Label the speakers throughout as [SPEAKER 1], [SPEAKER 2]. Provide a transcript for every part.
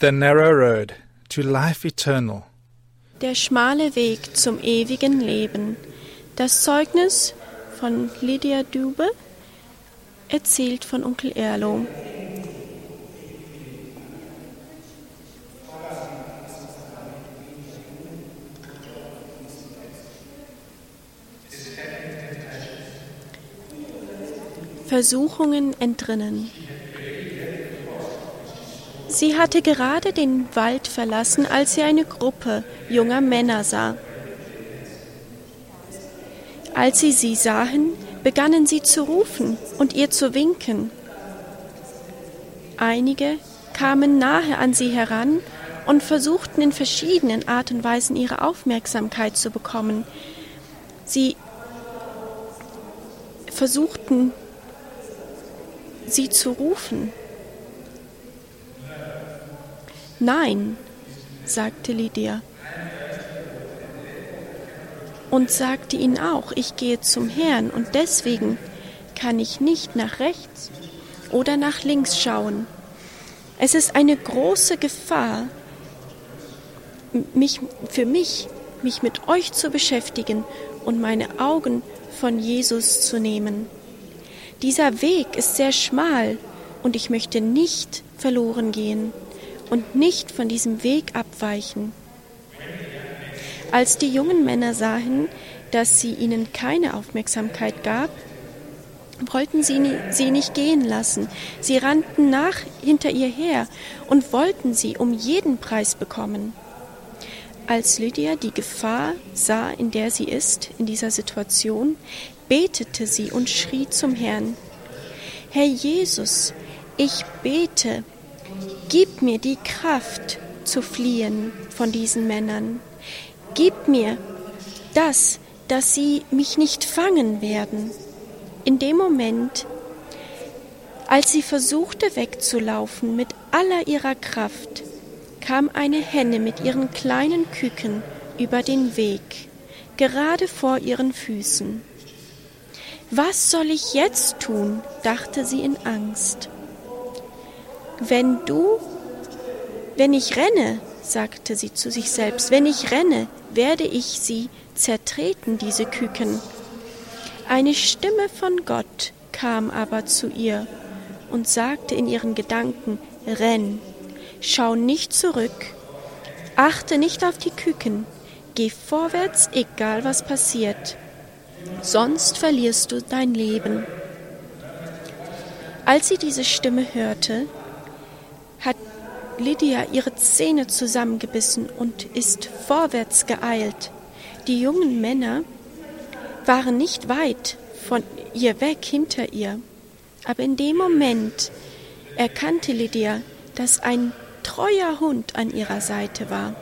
[SPEAKER 1] The narrow road to life eternal.
[SPEAKER 2] Der schmale Weg zum ewigen Leben. Das Zeugnis von Lydia Dube, erzählt von Onkel Erlo. Versuchungen entrinnen. Sie hatte gerade den Wald verlassen, als sie eine Gruppe junger Männer sah. Als sie sahen, begannen sie zu rufen und ihr zu winken. Einige kamen nahe an sie heran und versuchten in verschiedenen Art und Weisen ihre Aufmerksamkeit zu bekommen. Sie versuchten, sie zu rufen. Nein, sagte Lydia. Und sagte ihnen auch, ich gehe zum Herrn und deswegen kann ich nicht nach rechts oder nach links schauen. Es ist eine große Gefahr, mich mit euch zu beschäftigen und meine Augen von Jesus zu nehmen. Dieser Weg ist sehr schmal und ich möchte nicht verloren gehen und nicht von diesem Weg abweichen. Als die jungen Männer sahen, dass sie ihnen keine Aufmerksamkeit gab, wollten sie nicht gehen lassen. Sie rannten hinter ihr her und wollten sie um jeden Preis bekommen. Als Lydia die Gefahr sah, in der sie ist, in dieser Situation, betete sie und schrie zum Herrn: Herr Jesus, ich bete, gib mir die Kraft zu fliehen von diesen Männern. Gib mir das, dass sie mich nicht fangen werden. In dem Moment, als sie versuchte wegzulaufen mit aller ihrer Kraft, kam eine Henne mit ihren kleinen Küken über den Weg, gerade vor ihren Füßen. Was soll ich jetzt tun? Dachte sie in Angst. Wenn ich renne, sagte sie zu sich selbst, wenn ich renne, werde ich sie zertreten, diese Küken. Eine Stimme von Gott kam aber zu ihr und sagte in ihren Gedanken: Renn, schau nicht zurück, achte nicht auf die Küken, geh vorwärts, egal was passiert, sonst verlierst du dein Leben. Als sie diese Stimme hörte, hat Lydia ihre Zähne zusammengebissen und ist vorwärts geeilt. Die jungen Männer waren nicht weit von ihr weg, hinter ihr. Aber in dem Moment erkannte Lydia, dass ein treuer Hund an ihrer Seite war.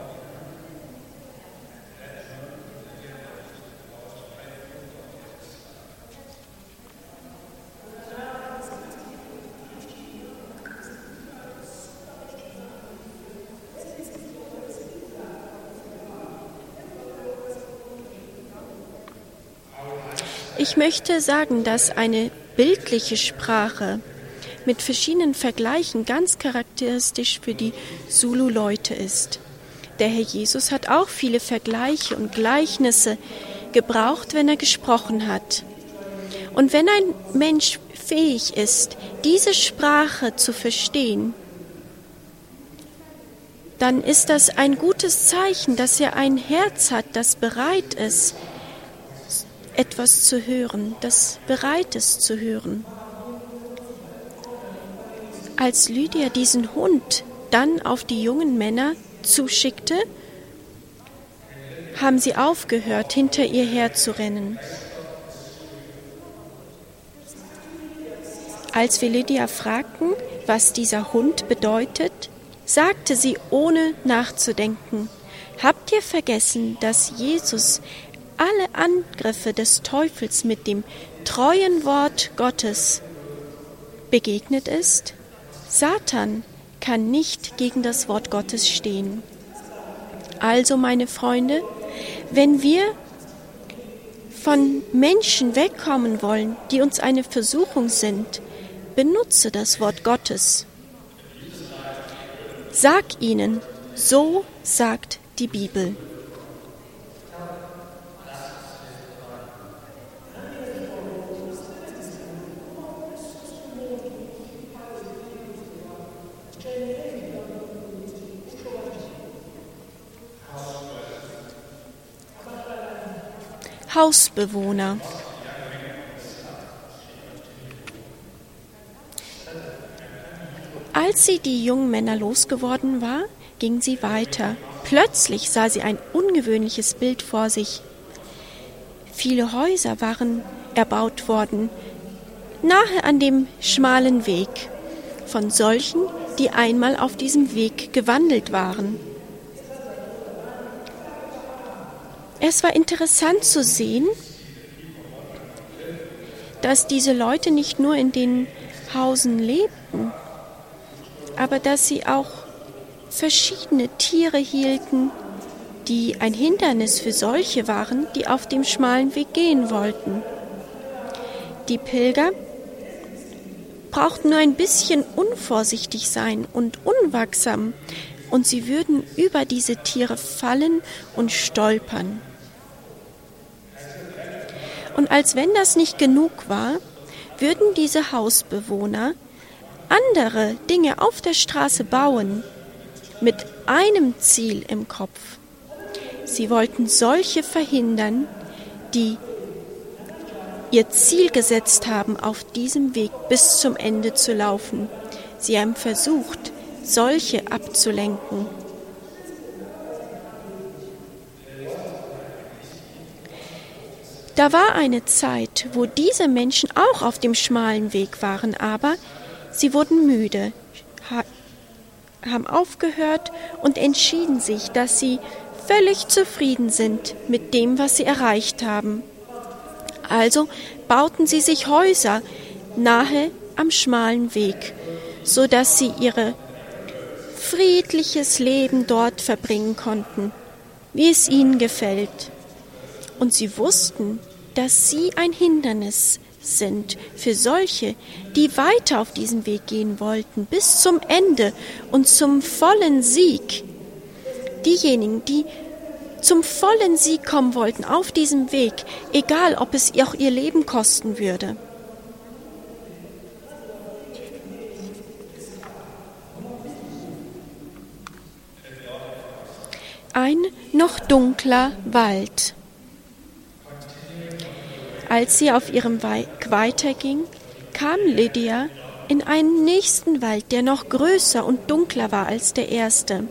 [SPEAKER 2] Ich möchte sagen, dass eine bildliche Sprache mit verschiedenen Vergleichen ganz charakteristisch für die Zulu-Leute ist. Der Herr Jesus hat auch viele Vergleiche und Gleichnisse gebraucht, wenn er gesprochen hat. Und wenn ein Mensch fähig ist, diese Sprache zu verstehen, dann ist das ein gutes Zeichen, dass er ein Herz hat, das bereit ist, etwas zu hören, das bereit ist zu hören. Als Lydia diesen Hund dann auf die jungen Männer zuschickte, haben sie aufgehört, hinter ihr herzurennen. Als wir Lydia fragten, was dieser Hund bedeutet, sagte sie ohne nachzudenken: Habt ihr vergessen, dass Jesus alle Angriffe des Teufels mit dem treuen Wort Gottes begegnet ist? Satan kann nicht gegen das Wort Gottes stehen. Also, meine Freunde, wenn wir von Menschen wegkommen wollen, die uns eine Versuchung sind, benutze das Wort Gottes. Sag ihnen, so sagt die Bibel. Hausbewohner. Als sie die jungen Männer losgeworden war, ging sie weiter. Plötzlich sah sie ein ungewöhnliches Bild vor sich. Viele Häuser waren erbaut worden, nahe an dem schmalen Weg, von solchen, die einmal auf diesem Weg gewandelt waren. Es war interessant zu sehen, dass diese Leute nicht nur in den Häusern lebten, aber dass sie auch verschiedene Tiere hielten, die ein Hindernis für solche waren, die auf dem schmalen Weg gehen wollten. Die Pilger brauchten nur ein bisschen unvorsichtig sein und unwachsam, und sie würden über diese Tiere fallen und stolpern. Und als wenn das nicht genug war, würden diese Hausbewohner andere Dinge auf der Straße bauen, mit einem Ziel im Kopf. Sie wollten solche verhindern, die ihr Ziel gesetzt haben, auf diesem Weg bis zum Ende zu laufen. Sie haben versucht, solche abzulenken. Da war eine Zeit, wo diese Menschen auch auf dem schmalen Weg waren, aber sie wurden müde, haben aufgehört und entschieden sich, dass sie völlig zufrieden sind mit dem, was sie erreicht haben. Also bauten sie sich Häuser nahe am schmalen Weg, so dass sie ihr friedliches Leben dort verbringen konnten, wie es ihnen gefällt. Und sie wussten, dass sie ein Hindernis sind für solche, die weiter auf diesem Weg gehen wollten, bis zum Ende und zum vollen Sieg. Diejenigen, die zum vollen Sieg kommen wollten auf diesem Weg, egal ob es auch ihr Leben kosten würde. Ein noch dunkler Wald. Als sie auf ihrem Weg weiterging, kam Lydia in einen nächsten Wald, der noch größer und dunkler war als der erste.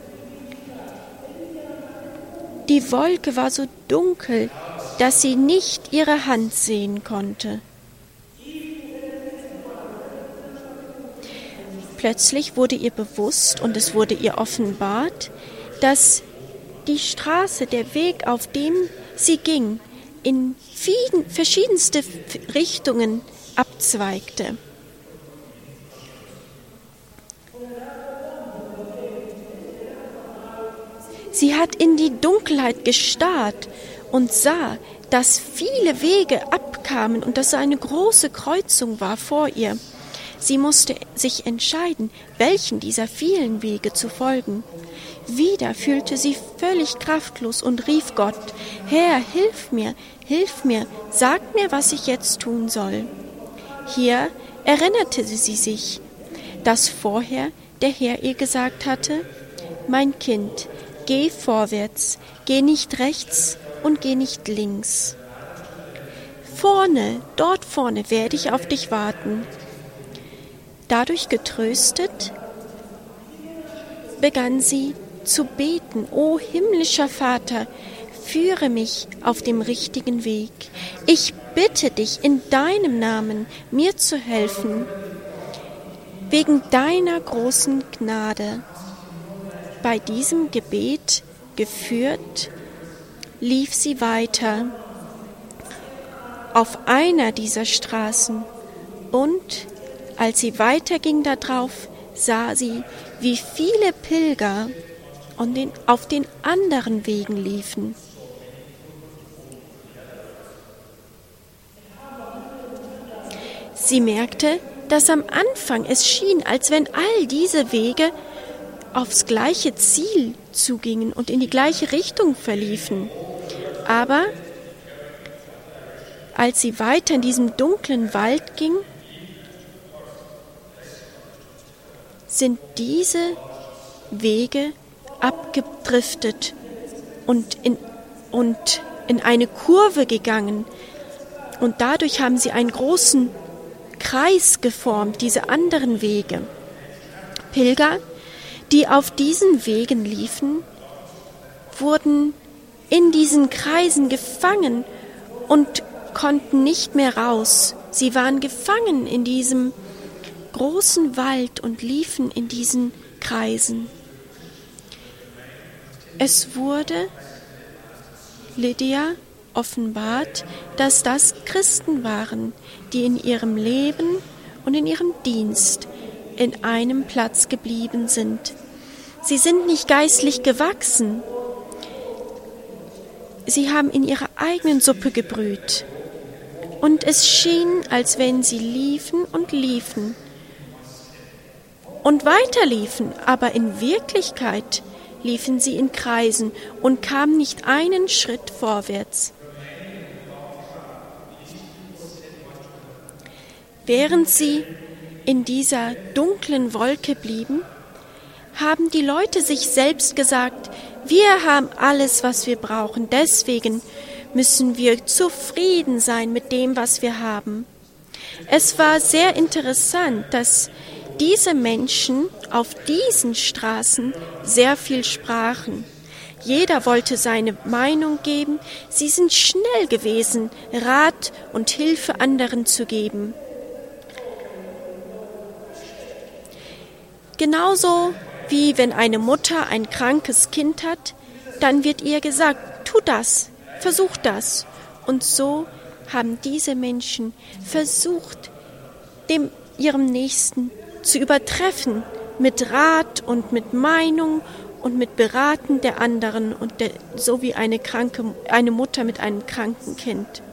[SPEAKER 2] Die Wolke war so dunkel, dass sie nicht ihre Hand sehen konnte. Plötzlich wurde ihr bewusst und es wurde ihr offenbart, dass die Straße, der Weg, auf dem sie ging, in verschiedenste Richtungen abzweigte. Sie hat in die Dunkelheit gestarrt und sah, dass viele Wege abkamen und dass eine große Kreuzung war vor ihr. Sie musste sich entscheiden, welchen dieser vielen Wege zu folgen. Wieder fühlte sie völlig kraftlos und rief Gott: Herr, hilf mir, sag mir, was ich jetzt tun soll. Hier erinnerte sie sich, dass vorher der Herr ihr gesagt hatte: Mein Kind, geh vorwärts, geh nicht rechts und geh nicht links. Dort vorne werde ich auf dich warten. Dadurch getröstet, begann sie zu beten: O himmlischer Vater, führe mich auf dem richtigen Weg. Ich bitte dich in deinem Namen, mir zu helfen, wegen deiner großen Gnade. Bei diesem Gebet geführt, lief sie weiter auf einer dieser Straßen und als sie weiterging darauf, sah sie, wie viele Pilger auf den anderen Wegen liefen. Sie merkte, dass am Anfang es schien, als wenn all diese Wege aufs gleiche Ziel zugingen und in die gleiche Richtung verliefen. Aber als sie weiter in diesem dunklen Wald ging, sind diese Wege abgedriftet und in eine Kurve gegangen. Und dadurch haben sie einen großen Kreis geformt, diese anderen Wege. Pilger, die auf diesen Wegen liefen, wurden in diesen Kreisen gefangen und konnten nicht mehr raus. Sie waren gefangen in diesem großen Wald und liefen in diesen Kreisen. Es wurde Lydia offenbart, dass das Christen waren, die in ihrem Leben und in ihrem Dienst in einem Platz geblieben sind. Sie sind nicht geistlich gewachsen. Sie haben in ihrer eigenen Suppe gebrüht. Und es schien, als wenn sie liefen und liefen und weiterliefen, aber in Wirklichkeit liefen sie in Kreisen und kamen nicht einen Schritt vorwärts. Während sie in dieser dunklen Wolke blieben, haben die Leute sich selbst gesagt, wir haben alles, was wir brauchen, deswegen müssen wir zufrieden sein mit dem, was wir haben. Es war sehr interessant, dass diese Menschen auf diesen Straßen sehr viel sprachen. Jeder wollte seine Meinung geben. Sie sind schnell gewesen, Rat und Hilfe anderen zu geben. Genauso wie wenn eine Mutter ein krankes Kind hat, dann wird ihr gesagt, tu das, versuch das. Und so haben diese Menschen versucht, ihrem Nächsten zu übertreffen mit Rat und mit Meinung und mit Beraten der anderen und so wie eine Mutter mit einem kranken Kind,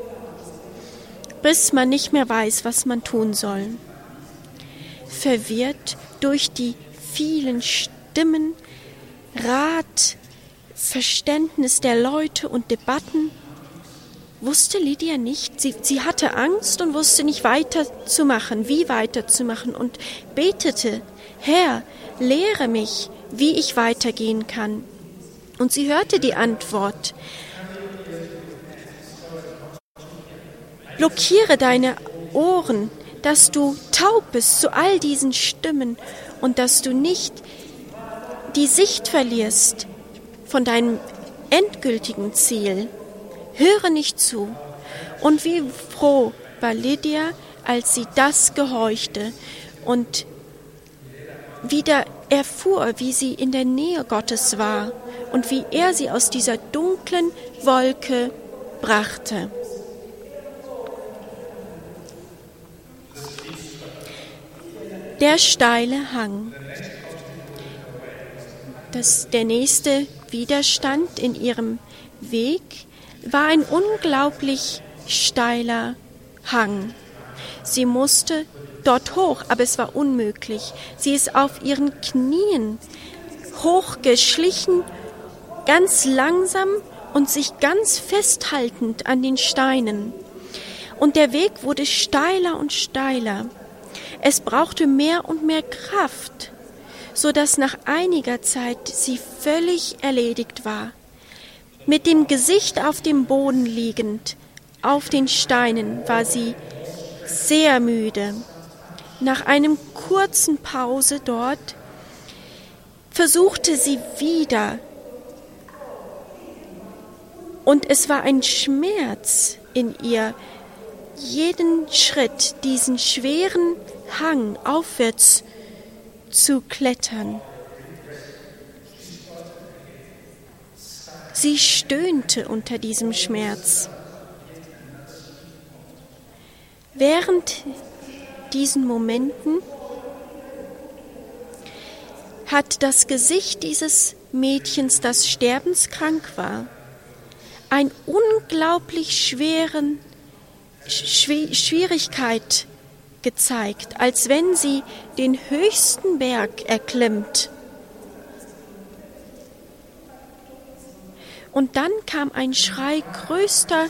[SPEAKER 2] bis man nicht mehr weiß, was man tun soll. Verwirrt durch die vielen Stimmen, Rat, Verständnis der Leute und Debatten, wusste Lydia nicht. Sie hatte Angst und wusste nicht wie weiterzumachen und betete, Herr, lehre mich, wie ich weitergehen kann. Und sie hörte die Antwort, blockiere deine Ohren, dass du taub bist zu all diesen Stimmen und dass du nicht die Sicht verlierst von deinem endgültigen Ziel. Höre nicht zu. Und wie froh war Lydia, als sie das gehorchte und wieder erfuhr, wie sie in der Nähe Gottes war und wie er sie aus dieser dunklen Wolke brachte. Der steile Hang. Der nächste Widerstand in ihrem Weg war ein unglaublich steiler Hang. Sie musste dort hoch, aber es war unmöglich. Sie ist auf ihren Knien hochgeschlichen, ganz langsam und sich ganz festhaltend an den Steinen. Und der Weg wurde steiler und steiler. Es brauchte mehr und mehr Kraft, so dass nach einiger Zeit sie völlig erledigt war. Mit dem Gesicht auf dem Boden liegend, auf den Steinen, war sie sehr müde. Nach einem kurzen Pause dort versuchte sie wieder. Und es war ein Schmerz in ihr, jeden Schritt, diesen schweren Hang aufwärts zu klettern. Sie stöhnte unter diesem Schmerz. Während diesen Momenten hat das Gesicht dieses Mädchens, das sterbenskrank war, eine unglaublich Schwierigkeit gezeigt, als wenn sie den höchsten Berg erklimmt Und dann kam ein Schrei größter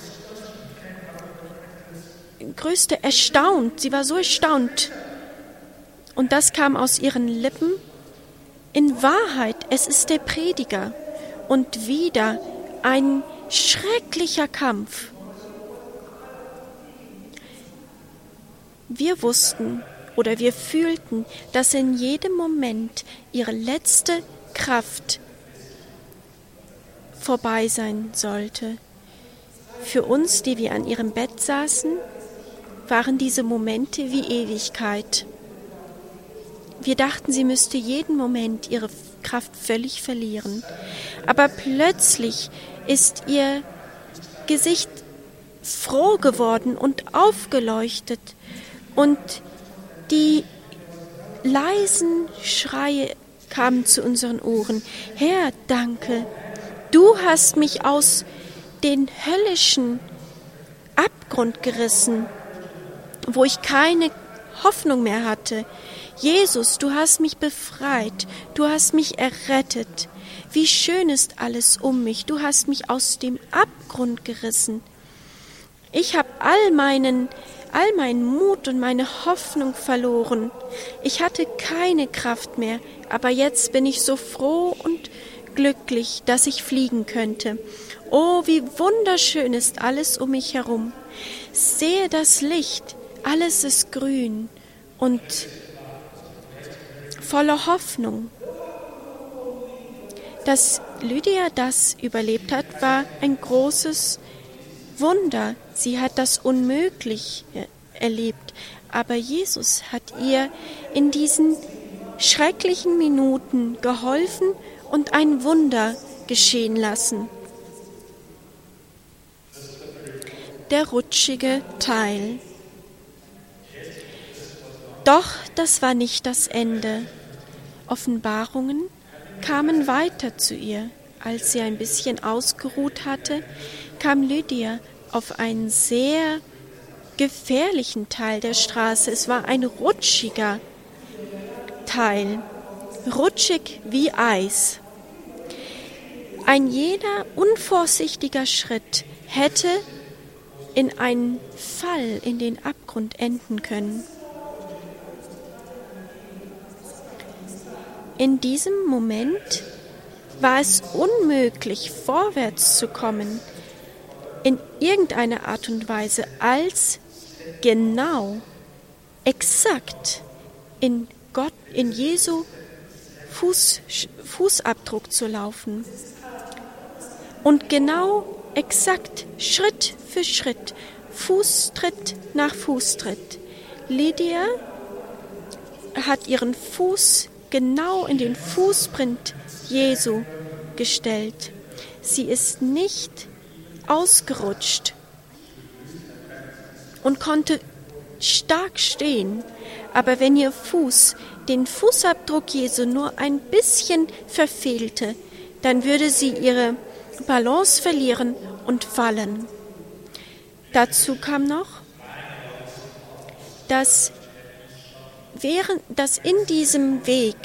[SPEAKER 2] erstaunt. Sie war so erstaunt. Und das kam aus ihren Lippen. In Wahrheit, es ist der Prediger. Und wieder ein schrecklicher Kampf. Wir wussten oder wir fühlten, dass in jedem Moment ihre letzte Kraft vorbei sein sollte. Für uns, die wir an ihrem Bett saßen, waren diese Momente wie Ewigkeit. Wir dachten, sie müsste jeden Moment ihre Kraft völlig verlieren. Aber plötzlich ist ihr Gesicht froh geworden und aufgeleuchtet und die leisen Schreie kamen zu unseren Ohren. Herr, danke, du hast mich aus den höllischen Abgrund gerissen, wo ich keine Hoffnung mehr hatte. Jesus, du hast mich befreit, du hast mich errettet. Wie schön ist alles um mich, du hast mich aus dem Abgrund gerissen. Ich habe all meinen Mut und meine Hoffnung verloren. Ich hatte keine Kraft mehr, aber jetzt bin ich so froh und glücklich, dass ich fliegen könnte. Oh, wie wunderschön ist alles um mich herum. Sehe das Licht, alles ist grün und voller Hoffnung. Dass Lydia das überlebt hat, war ein großes Wunder. Sie hat das Unmögliche erlebt, aber Jesus hat ihr in diesen schrecklichen Minuten geholfen und ein Wunder geschehen lassen. Der rutschige Teil. Doch das war nicht das Ende. Offenbarungen kamen weiter zu ihr. Als sie ein bisschen ausgeruht hatte, kam Lydia auf einen sehr gefährlichen Teil der Straße. Es war ein rutschiger Teil, rutschig wie Eis. Ein jeder unvorsichtiger Schritt hätte in einen Fall in den Abgrund enden können. In diesem Moment war es unmöglich, vorwärts zu kommen, in irgendeiner Art und Weise, als genau, exakt in Jesu Fußabdruck zu laufen. Und genau, exakt, Schritt für Schritt, Fußtritt nach Fußtritt. Lydia hat ihren Fuß genau in den Fußprint Jesu gestellt. Sie ist nicht ausgerutscht und konnte stark stehen. Aber wenn ihr Fuß den Fußabdruck Jesu nur ein bisschen verfehlte, dann würde sie ihre Balance verlieren und fallen. Dazu kam noch, dass in diesem Weg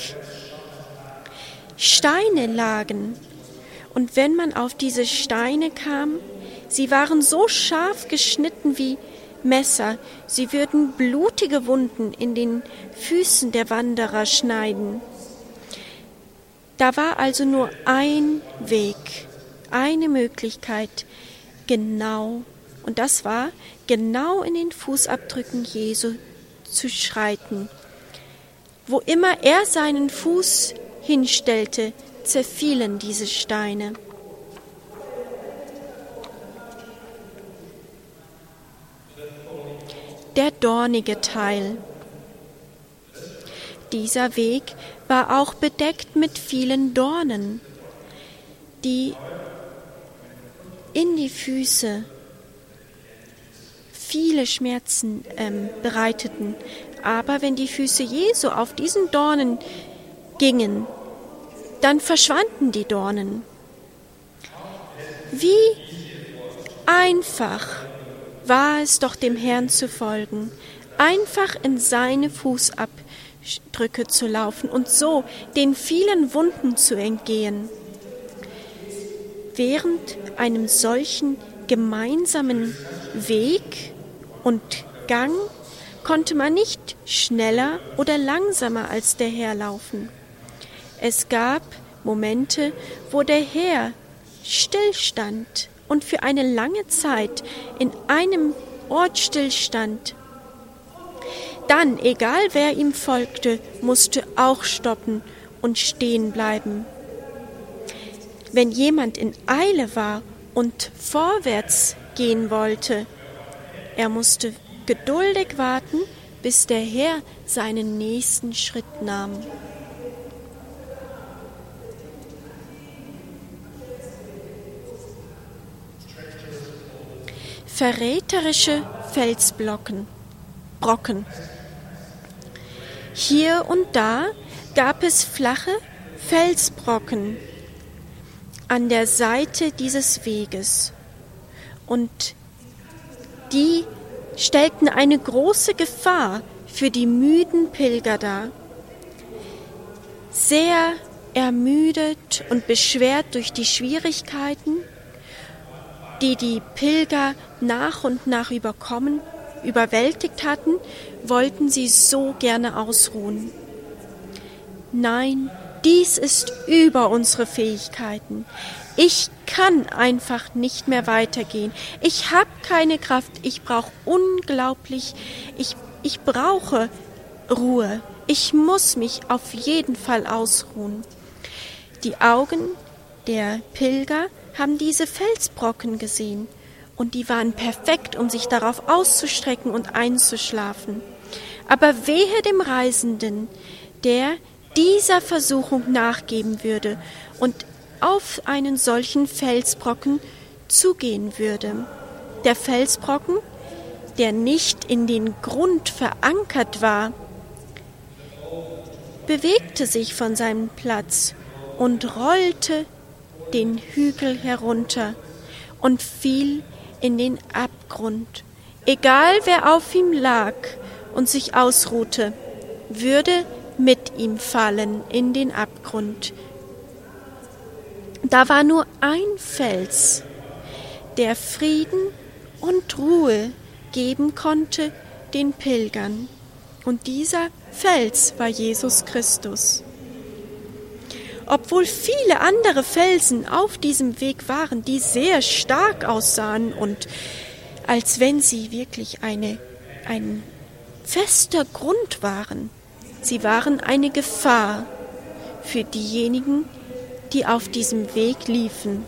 [SPEAKER 2] Steine lagen. Und wenn man auf diese Steine kam, sie waren so scharf geschnitten wie Messer. Sie würden blutige Wunden in den Füßen der Wanderer schneiden. Da war also nur ein Weg, eine Möglichkeit, genau, und das war, genau in den Fußabdrücken Jesu zu schreiten. Wo immer er seinen Fuß hinstellte, zerfielen diese Steine. Der dornige Teil. Dieser Weg war auch bedeckt mit vielen Dornen, die in die Füße viele Schmerzen bereiteten. Aber wenn die Füße Jesu auf diesen Dornen gingen, dann verschwanden die Dornen. Wie einfach war es doch, dem Herrn zu folgen, einfach in seine Fußabdrücke zu laufen und so den vielen Wunden zu entgehen. während einem solchen gemeinsamen Weg und Gang konnte man nicht schneller oder langsamer als der Herr laufen. Es gab Momente, wo der Herr stillstand und für eine lange Zeit in einem Ort stillstand. Dann, egal wer ihm folgte, musste auch stoppen und stehen bleiben. Wenn jemand in Eile war und vorwärts gehen wollte, er musste geduldig warten, bis der Herr seinen nächsten Schritt nahm. Verräterische Felsbrocken. Hier und da gab es flache Felsbrocken an der Seite dieses Weges, und die stellten eine große Gefahr für die müden Pilger dar. Sehr ermüdet und beschwert durch die Schwierigkeiten, die die Pilger nach und nach überwältigt hatten, wollten sie so gerne ausruhen. Nein, dies ist über unsere Fähigkeiten. Ich kann einfach nicht mehr weitergehen. Ich habe keine Kraft. Ich brauche ich brauche Ruhe. Ich muss mich auf jeden Fall ausruhen. Die Augen der Pilger haben diese Felsbrocken gesehen, und die waren perfekt, um sich darauf auszustrecken und einzuschlafen. Aber wehe dem Reisenden, der dieser Versuchung nachgeben würde und auf einen solchen Felsbrocken zugehen würde. Der Felsbrocken, der nicht in den Grund verankert war, bewegte sich von seinem Platz und rollte den Hügel herunter und fiel in den Abgrund. Egal wer auf ihm lag und sich ausruhte, würde mit ihm fallen in den Abgrund. Da war nur ein Fels, der Frieden und Ruhe geben konnte den Pilgern. Und dieser Fels war Jesus Christus. Obwohl viele andere Felsen auf diesem Weg waren, die sehr stark aussahen und als wenn sie wirklich ein fester Grund waren, sie waren eine Gefahr für diejenigen, die auf diesem Weg liefen.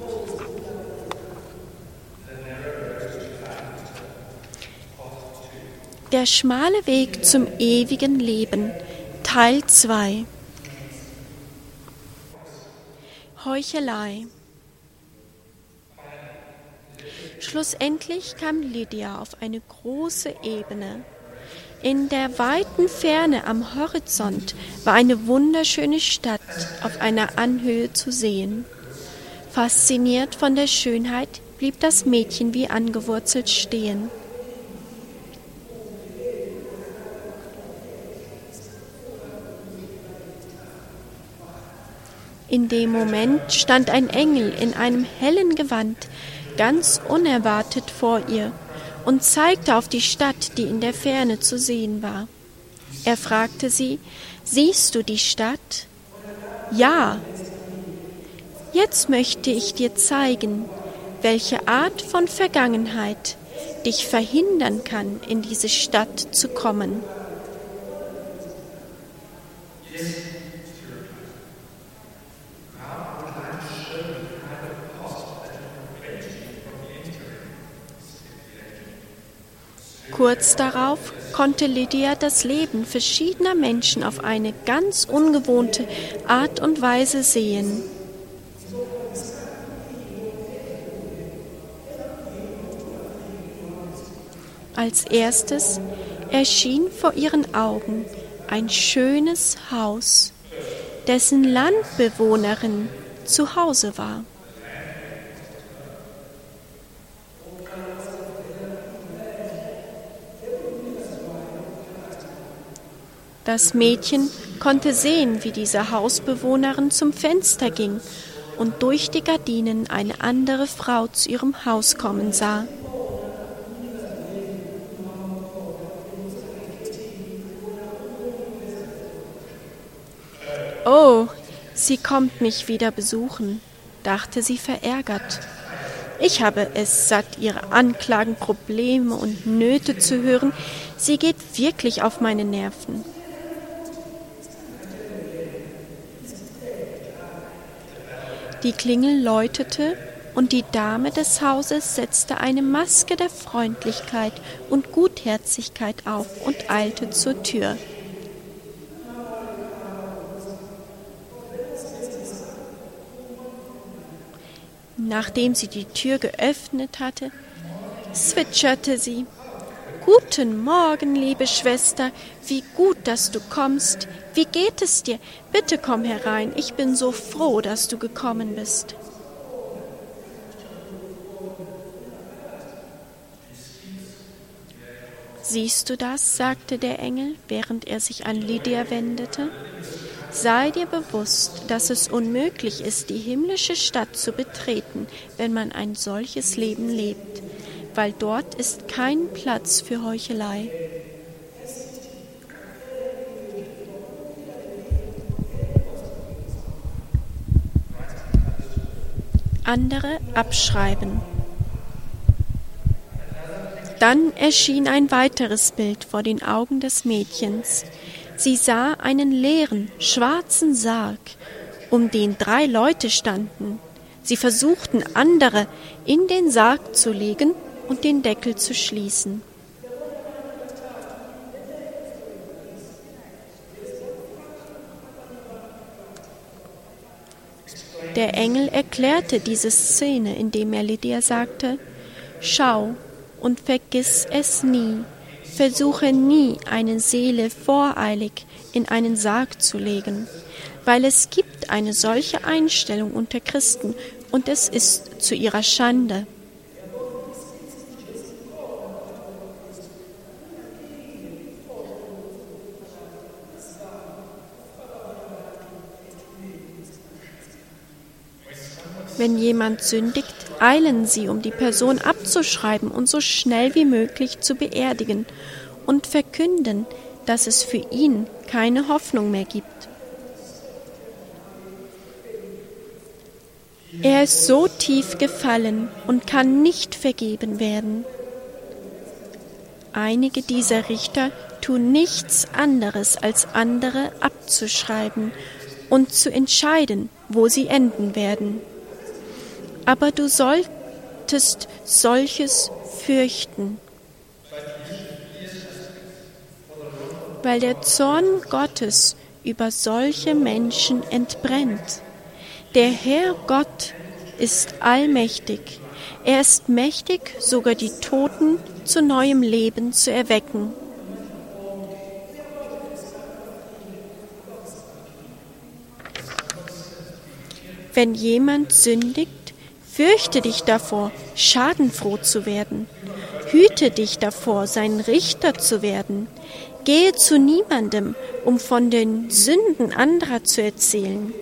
[SPEAKER 2] Der schmale Weg zum ewigen Leben, Teil 2. Heuchelei. Schlussendlich kam Lydia auf eine große Ebene. In der weiten Ferne am Horizont war eine wunderschöne Stadt auf einer Anhöhe zu sehen. Fasziniert von der Schönheit blieb das Mädchen wie angewurzelt stehen. In dem Moment stand ein Engel in einem hellen Gewand ganz unerwartet vor ihr und zeigte auf die Stadt, die in der Ferne zu sehen war. Er fragte sie: »Siehst du die Stadt?« »Ja.« »Jetzt möchte ich dir zeigen, welche Art von Vergangenheit dich verhindern kann, in diese Stadt zu kommen.« Kurz darauf konnte Lydia das Leben verschiedener Menschen auf eine ganz ungewohnte Art und Weise sehen. Als erstes erschien vor ihren Augen ein schönes Haus, dessen Landbewohnerin zu Hause war. Das Mädchen konnte sehen, wie diese Hausbewohnerin zum Fenster ging und durch die Gardinen eine andere Frau zu ihrem Haus kommen sah. »Oh, sie kommt mich wieder besuchen«, dachte sie verärgert. »Ich habe es satt, ihre Anklagen, Probleme und Nöte zu hören. Sie geht wirklich auf meine Nerven.« Die Klingel läutete und die Dame des Hauses setzte eine Maske der Freundlichkeit und Gutherzigkeit auf und eilte zur Tür. Nachdem sie die Tür geöffnet hatte, zwitscherte sie: »Guten Morgen, liebe Schwester, wie gut, dass du kommst. Wie geht es dir? Bitte komm herein, ich bin so froh, dass du gekommen bist.« »Siehst du das?«, sagte der Engel, während er sich an Lydia wendete. »Sei dir bewusst, dass es unmöglich ist, die himmlische Stadt zu betreten, wenn man ein solches Leben lebt, weil dort ist kein Platz für Heuchelei.« Andere abschreiben. Dann erschien ein weiteres Bild vor den Augen des Mädchens. Sie sah einen leeren, schwarzen Sarg, um den 3 Leute standen. Sie versuchten, andere in den Sarg zu legen und den Deckel zu schließen. Der Engel erklärte diese Szene, indem er Lydia sagte: »Schau und vergiss es nie. Versuche nie, eine Seele voreilig in einen Sarg zu legen, weil es gibt eine solche Einstellung unter Christen und es ist zu ihrer Schande.« Wenn jemand sündigt, eilen sie, um die Person abzuschreiben und so schnell wie möglich zu beerdigen und verkünden, dass es für ihn keine Hoffnung mehr gibt. Er ist so tief gefallen und kann nicht vergeben werden. Einige dieser Richter tun nichts anderes, als andere abzuschreiben und zu entscheiden, wo sie enden werden. Aber du solltest solches fürchten, weil der Zorn Gottes über solche Menschen entbrennt. Der Herr Gott ist allmächtig. Er ist mächtig, sogar die Toten zu neuem Leben zu erwecken. Wenn jemand sündigt, fürchte dich davor, schadenfroh zu werden. Hüte dich davor, sein Richter zu werden. Gehe zu niemandem, um von den Sünden anderer zu erzählen.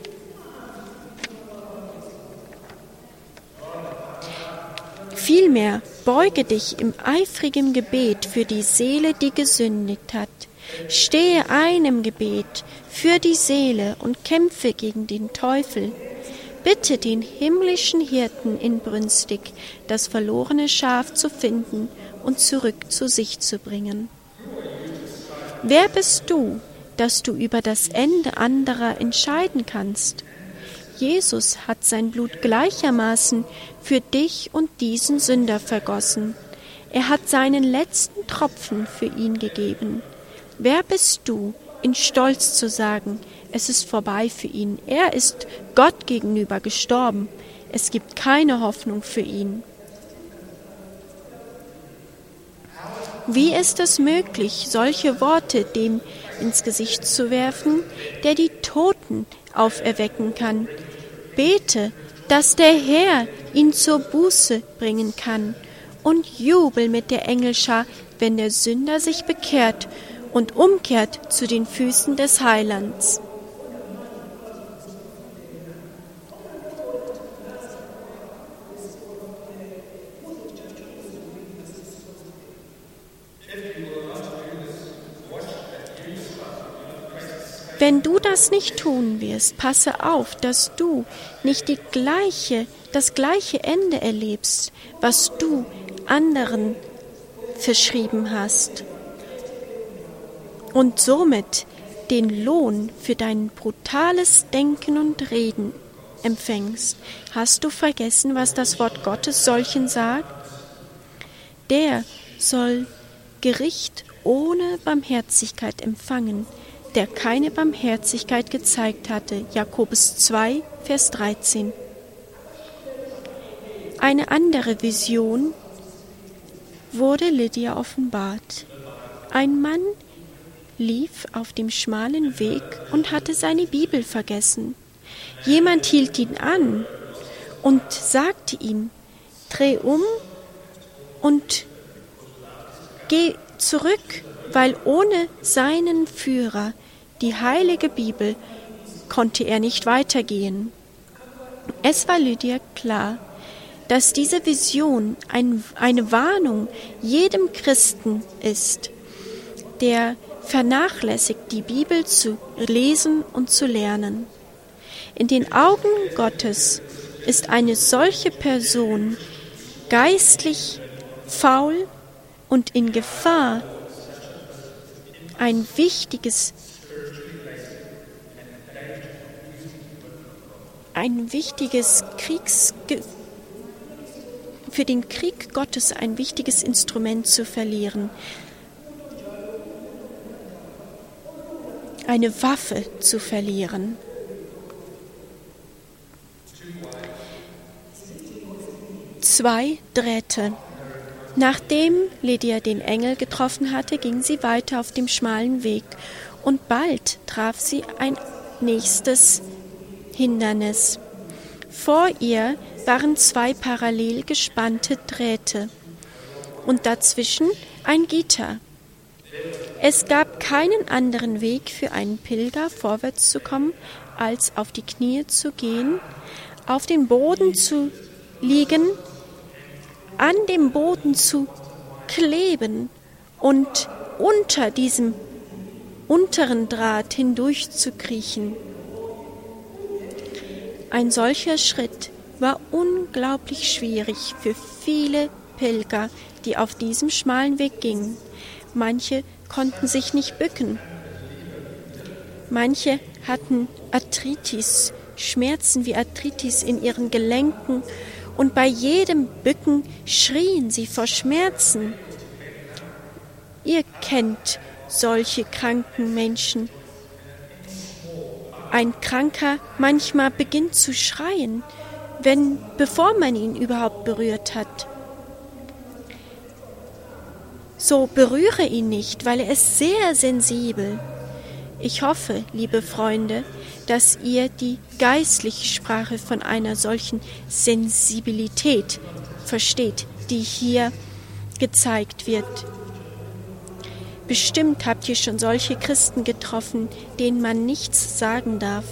[SPEAKER 2] Vielmehr beuge dich im eifrigen Gebet für die Seele, die gesündigt hat. Stehe ein im Gebet für die Seele und kämpfe gegen den Teufel. Bitte den himmlischen Hirten inbrünstig, das verlorene Schaf zu finden und zurück zu sich zu bringen. Wer bist du, dass du über das Ende anderer entscheiden kannst? Jesus hat sein Blut gleichermaßen für dich und diesen Sünder vergossen. Er hat seinen letzten Tropfen für ihn gegeben. Wer bist du, in Stolz zu sagen, es ist vorbei für ihn. Er ist Gott gegenüber gestorben. Es gibt keine Hoffnung für ihn. Wie ist es möglich, solche Worte dem ins Gesicht zu werfen, der die Toten auferwecken kann? Bete, dass der Herr ihn zur Buße bringen kann, und jubel mit der Engelschar, wenn der Sünder sich bekehrt und umkehrt zu den Füßen des Heilands. Wenn du das nicht tun wirst, passe auf, dass du nicht das gleiche Ende erlebst, was du anderen verschrieben hast und somit den Lohn für dein brutales Denken und Reden empfängst. Hast du vergessen, was das Wort Gottes solchen sagt? Der soll Gericht ohne Barmherzigkeit empfangen, der keine Barmherzigkeit gezeigt hatte. Jakobus 2, Vers 13. Eine andere Vision wurde Lydia offenbart. Ein Mann lief auf dem schmalen Weg und hatte seine Bibel vergessen. Jemand hielt ihn an und sagte ihm: Dreh um und geh zurück, weil ohne seinen Führer, die heilige Bibel, konnte er nicht weitergehen. Es war Lydia klar, dass diese Vision eine Warnung jedem Christen ist, der vernachlässigt, die Bibel zu lesen und zu lernen. In den Augen Gottes ist eine solche Person geistlich faul und in Gefahr, für den Krieg Gottes ein wichtiges Instrument zu verlieren, eine Waffe zu verlieren. Zwei Drähte. Nachdem Lydia den Engel getroffen hatte, ging sie weiter auf dem schmalen Weg und bald traf sie ein nächstes Hindernis. Vor ihr waren zwei parallel gespannte Drähte und dazwischen ein Gitter. Es gab keinen anderen Weg für einen Pilger, vorwärts zu kommen, als auf die Knie zu gehen, auf dem Boden zu liegen, an dem Boden zu kleben und unter diesem unteren Draht hindurch zu kriechen. Ein solcher Schritt war unglaublich schwierig für viele Pilger, die auf diesem schmalen Weg gingen. Manche konnten sich nicht bücken. Manche hatten Arthritis, Schmerzen wie Arthritis in ihren Gelenken, und bei jedem Bücken schrien sie vor Schmerzen. Ihr kennt solche kranken Menschen. Ein Kranker manchmal beginnt zu schreien, bevor man ihn überhaupt berührt hat. So berühre ihn nicht, weil er ist sehr sensibel. Ich hoffe, liebe Freunde, dass ihr die geistliche Sprache von einer solchen Sensibilität versteht, die hier gezeigt wird. Bestimmt habt ihr schon solche Christen getroffen, denen man nichts sagen darf.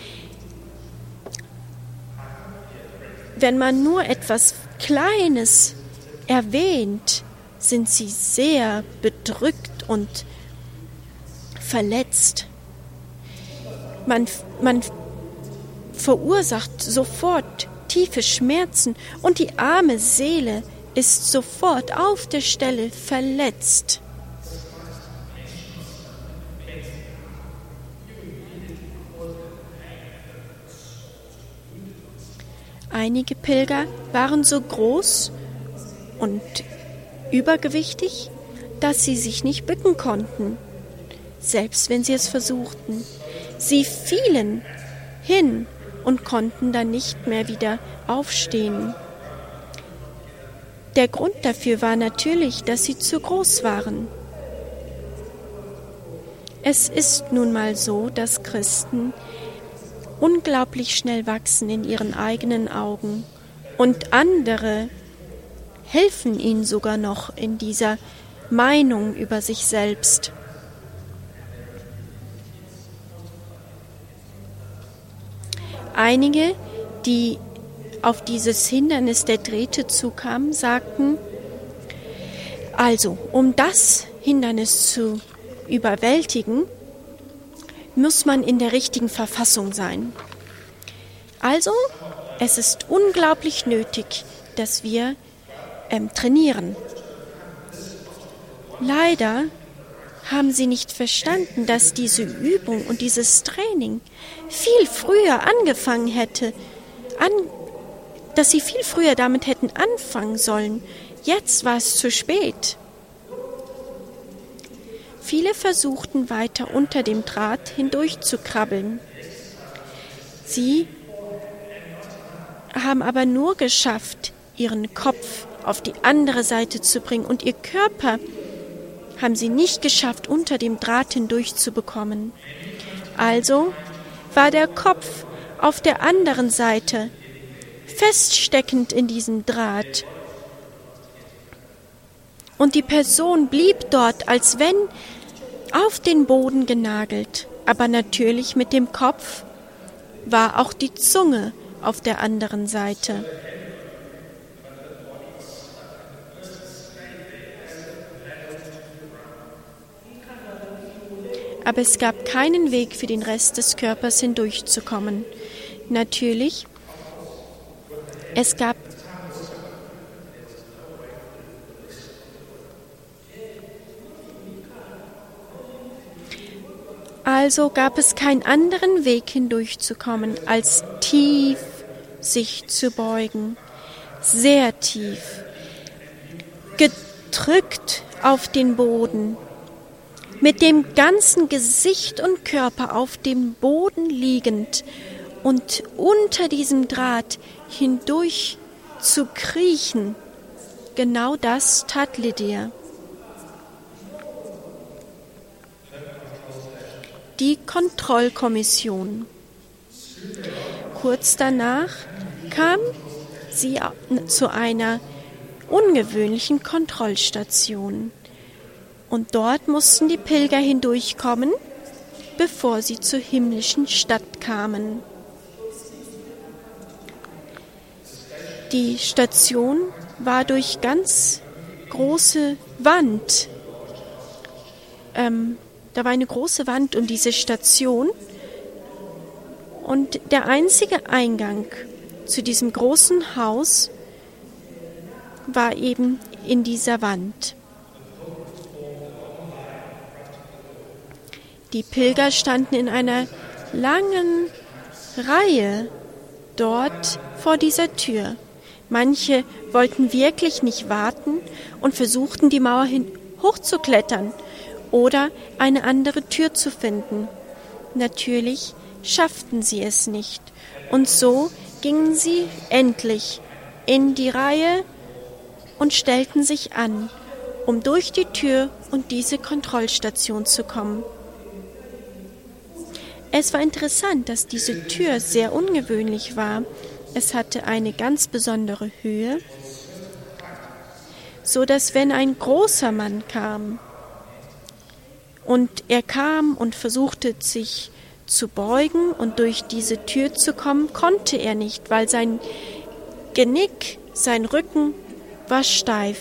[SPEAKER 2] Wenn man nur etwas Kleines erwähnt, sind sie sehr bedrückt und verletzt. Man verursacht sofort tiefe Schmerzen und die arme Seele ist sofort auf der Stelle verletzt. Einige Pilger waren so groß und übergewichtig, dass sie sich nicht bücken konnten, selbst wenn sie es versuchten. Sie fielen hin und konnten dann nicht mehr wieder aufstehen. Der Grund dafür war natürlich, dass sie zu groß waren. Es ist nun mal so, dass Christen unglaublich schnell wachsen in ihren eigenen Augen und andere helfen ihnen sogar noch in dieser Meinung über sich selbst. Einige, die auf dieses Hindernis der Drähte zukamen, sagten: Also, um das Hindernis zu überwältigen, muss man in der richtigen Verfassung sein. Also, es ist unglaublich nötig, dass wir trainieren. Leider haben sie nicht verstanden, dass diese Übung und dieses Training viel früher angefangen hätte, dass sie viel früher damit hätten anfangen sollen. Jetzt war es zu spät. Viele versuchten weiter unter dem Draht hindurch zu krabbeln. Sie haben aber nur geschafft, ihren Kopf auf die andere Seite zu bringen und ihr Körper haben sie nicht geschafft, unter dem Draht hindurch zu bekommen. Also war der Kopf auf der anderen Seite, feststeckend in diesem Draht. Und die Person blieb dort, als wenn auf den Boden genagelt. Aber natürlich mit dem Kopf war auch die Zunge auf der anderen Seite. Aber es gab keinen Weg für den Rest des Körpers hindurchzukommen. Natürlich, es gab es keinen anderen Weg hindurchzukommen, als tief sich zu beugen, sehr tief, gedrückt auf den Boden, mit dem ganzen Gesicht und Körper auf dem Boden liegend und unter diesem Draht hindurch zu kriechen. Genau das tat Lydia. Die Kontrollkommission. Kurz danach kam sie zu einer ungewöhnlichen Kontrollstation. Und dort mussten die Pilger hindurchkommen, bevor sie zur himmlischen Stadt kamen. Die Station war durch ganz große Wand. Da war eine große Wand um diese Station. Und der einzige Eingang zu diesem großen Haus war eben in dieser Wand. Die Pilger standen in einer langen Reihe dort vor dieser Tür. Manche wollten wirklich nicht warten und versuchten, die Mauer hochzuklettern oder eine andere Tür zu finden. Natürlich schafften sie es nicht. Und so gingen sie endlich in die Reihe und stellten sich an, um durch die Tür und diese Kontrollstation zu kommen. Es war interessant, dass diese Tür sehr ungewöhnlich war. Es hatte eine ganz besondere Höhe, so dass wenn ein großer Mann kam und er kam und versuchte sich zu beugen und durch diese Tür zu kommen, konnte er nicht, weil sein Genick, sein Rücken war steif.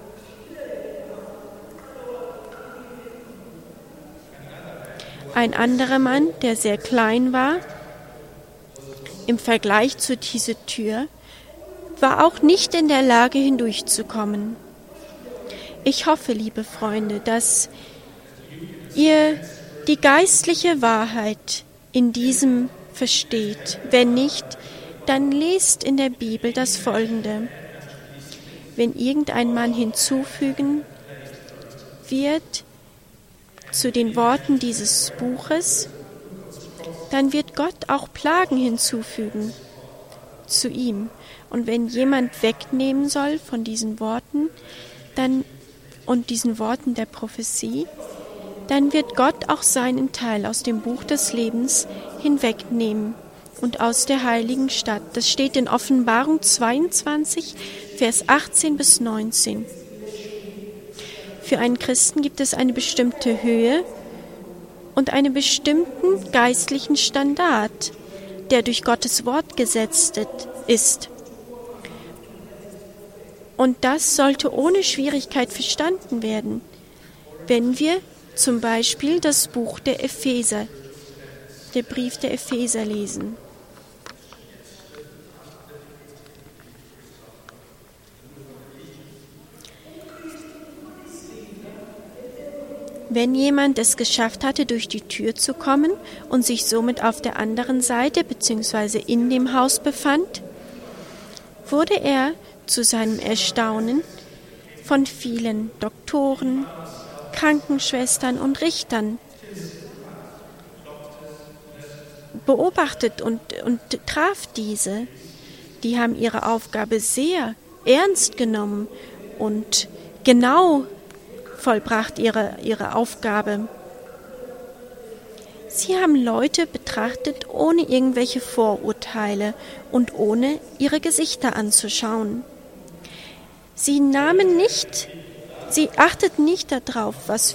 [SPEAKER 2] Ein anderer Mann, der sehr klein war, im Vergleich zu dieser Tür, war auch nicht in der Lage, hindurchzukommen. Ich hoffe, liebe Freunde, dass ihr die geistliche Wahrheit in diesem versteht. Wenn nicht, dann lest in der Bibel das Folgende. Wenn irgendein Mann hinzufügen wird zu den Worten dieses Buches, dann wird Gott auch Plagen hinzufügen zu ihm. Und wenn jemand wegnehmen soll von diesen Worten und diesen Worten der Prophezie, dann wird Gott auch seinen Teil aus dem Buch des Lebens hinwegnehmen und aus der heiligen Stadt. Das steht in Offenbarung 22, Vers 18 bis 19. Für einen Christen gibt es eine bestimmte Höhe und einen bestimmten geistlichen Standard, der durch Gottes Wort gesetzt ist. Und das sollte ohne Schwierigkeit verstanden werden, wenn wir zum Beispiel das Buch der Epheser den Brief der Epheser lesen. Wenn jemand es geschafft hatte, durch die Tür zu kommen und sich somit auf der anderen Seite bzw. in dem Haus befand, wurde er zu seinem Erstaunen von vielen Doktoren, Krankenschwestern und Richtern beobachtet und traf diese. Die haben ihre Aufgabe sehr ernst genommen und genau vollbracht ihre Aufgabe. Sie haben Leute betrachtet ohne irgendwelche Vorurteile und ohne ihre Gesichter anzuschauen. Sie achteten nicht darauf,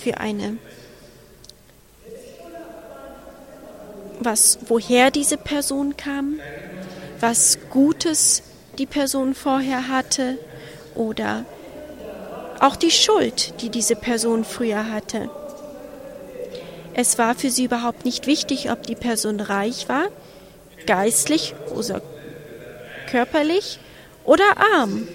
[SPEAKER 2] woher diese Person kam, was Gutes die Person vorher hatte oder auch die Schuld, die diese Person früher hatte. Es war für sie überhaupt nicht wichtig, ob die Person reich war, geistlich oder körperlich oder arm.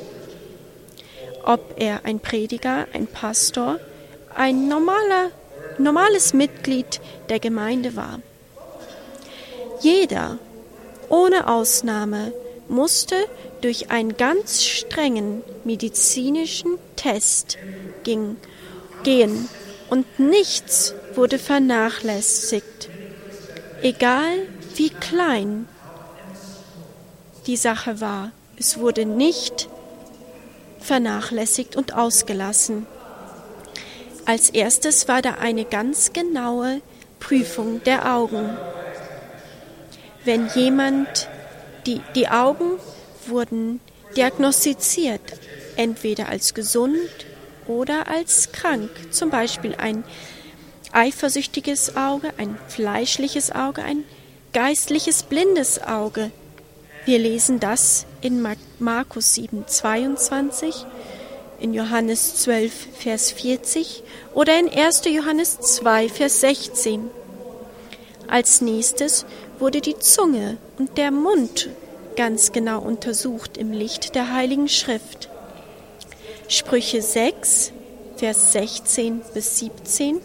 [SPEAKER 2] Ob er ein Prediger, ein Pastor, ein normales Mitglied der Gemeinde war. Jeder, ohne Ausnahme, musste durch einen ganz strengen medizinischen Test gehen und nichts wurde vernachlässigt, egal wie klein die Sache war. Es wurde nicht vernachlässigt und ausgelassen. Als erstes war da eine ganz genaue Prüfung der Augen. Wenn jemand, die Augen wurden diagnostiziert, entweder als gesund oder als krank. Zum Beispiel ein eifersüchtiges Auge, ein fleischliches Auge, ein geistliches blindes Auge. Wir lesen das in Markus 7,22, in Johannes 12, Vers 40 oder in 1. Johannes 2, Vers 16. Als nächstes wurde die Zunge und der Mund ganz genau untersucht im Licht der Heiligen Schrift. Sprüche 6, Vers 16 bis 17,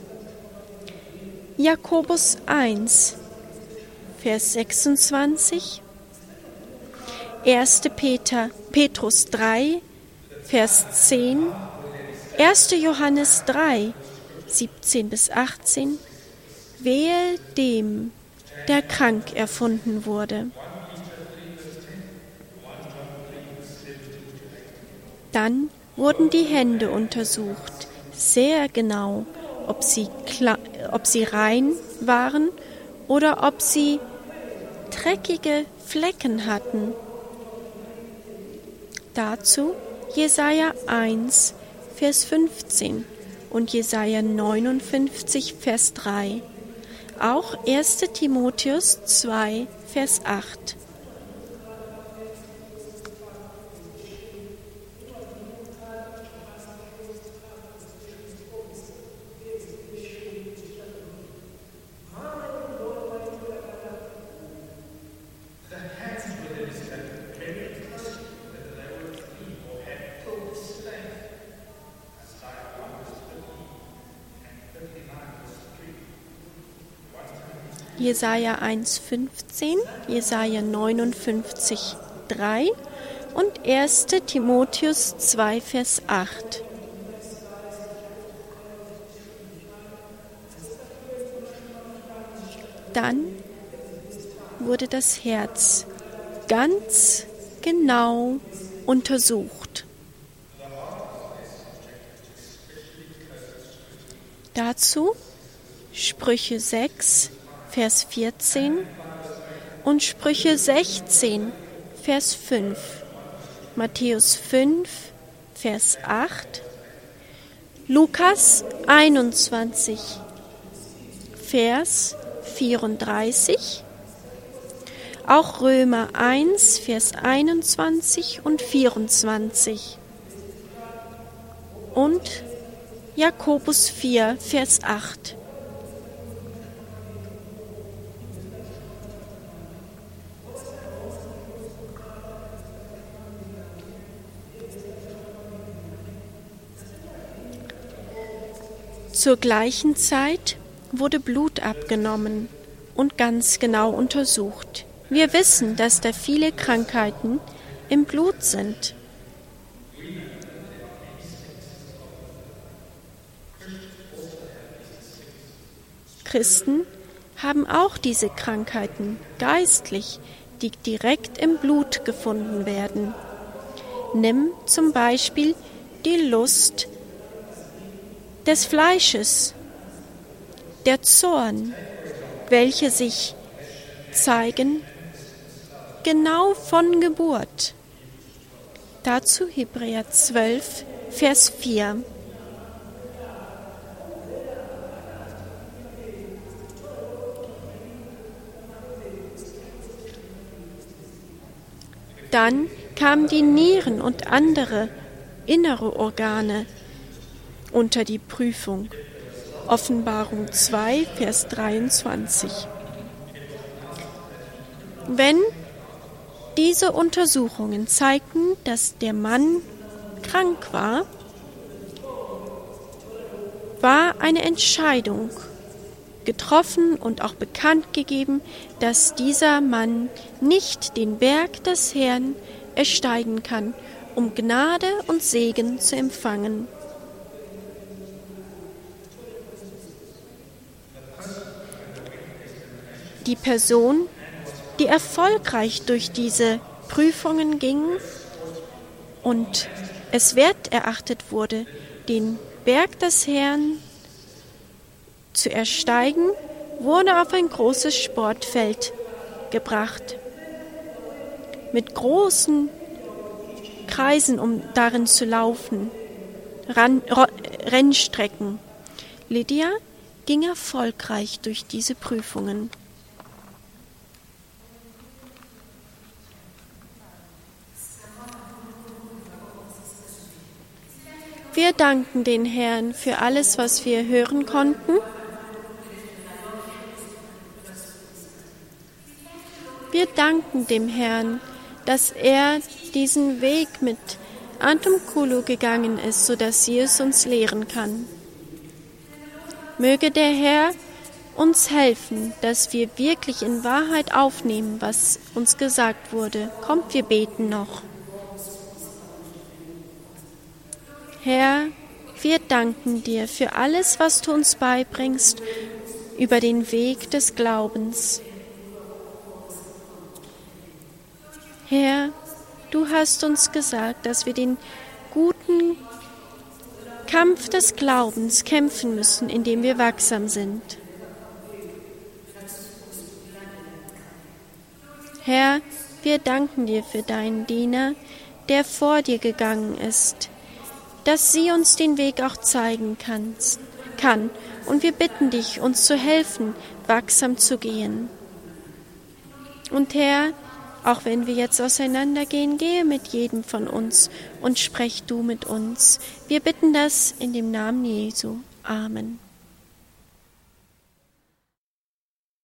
[SPEAKER 2] Jakobus 1, Vers 26, 1. Petrus 3, Vers 10, 1. Johannes 3, 17 bis 18, wehe dem, der krank erfunden wurde. Dann wurden die Hände untersucht, sehr genau, ob sie rein waren oder ob sie dreckige Flecken hatten. Dazu Jesaja 1, Vers 15 und Jesaja 59, Vers 3. Auch 1. Timotheus 2, Vers 8. Jesaja 1,15, Jesaja 59,3 und 1. Timotheus 2, Vers 8. Dann wurde das Herz ganz genau untersucht. Dazu Sprüche 6, Vers 14 und Sprüche 16, Vers 5, Matthäus 5, Vers 8, Lukas 21, Vers 34, auch Römer 1, Vers 21 und 24 und Jakobus 4, Vers 8. Zur gleichen Zeit wurde Blut abgenommen und ganz genau untersucht. Wir wissen, dass da viele Krankheiten im Blut sind. Christen haben auch diese Krankheiten geistlich, die direkt im Blut gefunden werden. Nimm zum Beispiel die Lust des Fleisches, der Zorn, welche sich zeigen genau von Geburt. Dazu Hebräer 12, Vers 4. Dann kamen die Nieren und andere innere Organe unter die Prüfung. Offenbarung 2, Vers 23. Wenn diese Untersuchungen zeigten, dass der Mann krank war, war eine Entscheidung getroffen und auch bekannt gegeben, dass dieser Mann nicht den Berg des Herrn ersteigen kann, um Gnade und Segen zu empfangen. Die Person, die erfolgreich durch diese Prüfungen ging und es wert erachtet wurde, den Berg des Herrn zu ersteigen, wurde auf ein großes Sportfeld gebracht, mit großen Kreisen, um darin zu laufen, Rennstrecken. Lydia ging erfolgreich durch diese Prüfungen. Wir danken den Herrn für alles, was wir hören konnten. Wir danken dem Herrn, dass er diesen Weg mit Antum Kulu gegangen ist, sodass sie es uns lehren kann. Möge der Herr uns helfen, dass wir wirklich in Wahrheit aufnehmen, was uns gesagt wurde. Kommt, wir beten noch. Herr, wir danken dir für alles, was du uns beibringst über den Weg des Glaubens. Herr, du hast uns gesagt, dass wir den guten Kampf des Glaubens kämpfen müssen, indem wir wachsam sind. Herr, wir danken dir für deinen Diener, der vor dir gegangen ist, dass sie uns den Weg auch zeigen kann. Und wir bitten dich, uns zu helfen, wachsam zu gehen. Und Herr, auch wenn wir jetzt auseinandergehen, gehe mit jedem von uns und sprech du mit uns. Wir bitten das in dem Namen Jesu. Amen.